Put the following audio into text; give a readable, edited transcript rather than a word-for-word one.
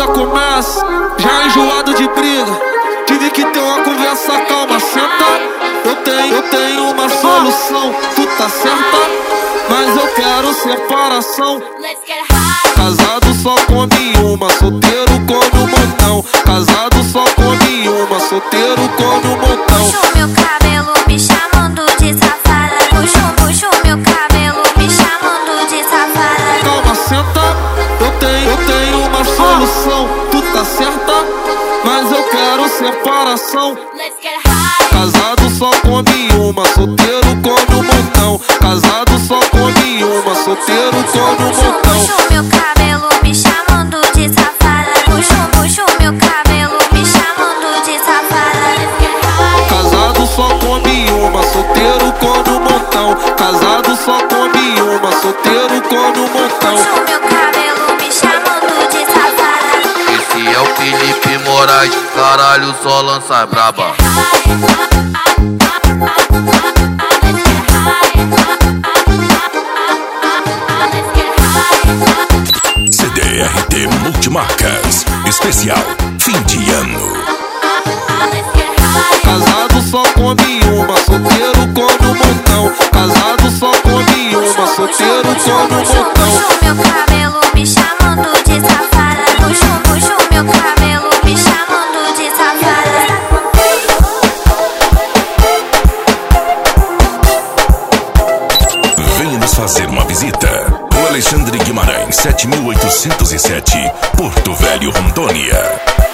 já começa, já enjoado de briga. Tive que ter uma conversa calma, senta. Eu tenho uma solução, tu tá certa, mas eu quero separação. Casado só come uma, solteiro come um montão. Casado só come uma, solteiro come um montão. Puxo meu cabelo me chamando de safada. Puxo meu cabelo me chamando de safada. Calma, senta, eu tenho uma solução, tu tá certa, mas eu quero separação. Casado só come uma, solteiro come um montão. Casado só come uma, solteiro come um montão. Puxo meu cabelo me chamando de safada. Puxo meu cabelo me chamando de safada. Casado só come uma, solteiro come um montão. Casado só come uma, solteiro come um montão. Puxo meu cabelo me chamando de safada. Esse é o Felipe Moraes, caralho, só lança braba. CDRT Multimarcas, especial fim de ano. Casado só come uma, solteiro come um montão. Casado só come uma, solteiro come um montão. Puxo meu cabelo me chamando de safada. Puxo meu cabelo me chamando de safada. Venha nos fazer uma visita. O Alexandre Guimarães, 7807, Porto Velho, Rondônia.